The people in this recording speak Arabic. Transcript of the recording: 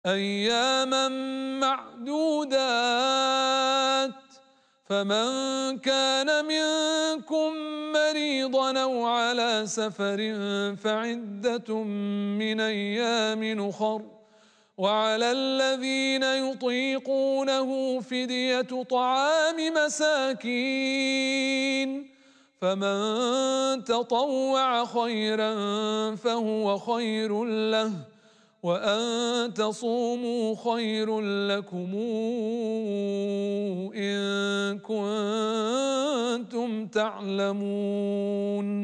أياما معدودات، فمن كان منكم مريضا أو على سفر فعدة من أيام أخر، وعلى الذين يطيقونه فدية طعام مساكين، فمن تطوع خيرا فهو خير له، وأن تصوموا خير لكم إن كنتم تعلمون.